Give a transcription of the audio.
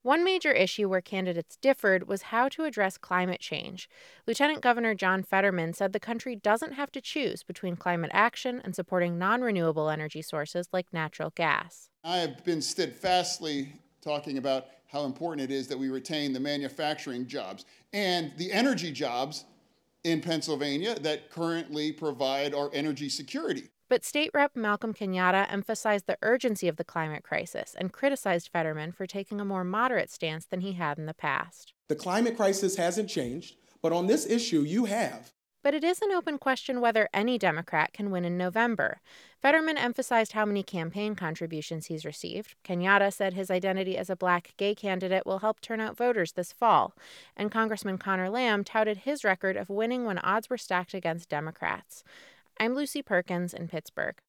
One major issue where candidates differed was how to address climate change. Lieutenant Governor John Fetterman said the country doesn't have to choose between climate action and supporting non renewable energy sources like natural gas. I have been steadfastly talking about how important it is that we retain the manufacturing jobs and the energy jobs in Pennsylvania that currently provide our energy security. But State Rep Malcolm Kenyatta emphasized the urgency of the climate crisis and criticized Fetterman for taking a more moderate stance than he had in the past. The climate crisis hasn't changed, but on this issue, you have. But it is an open question whether any Democrat can win in November. Fetterman emphasized how many campaign contributions he's received. Kenyatta said his identity as a black gay candidate will help turn out voters this fall. And Congressman Connor Lamb touted his record of winning when odds were stacked against Democrats. I'm Lucy Perkins in Pittsburgh.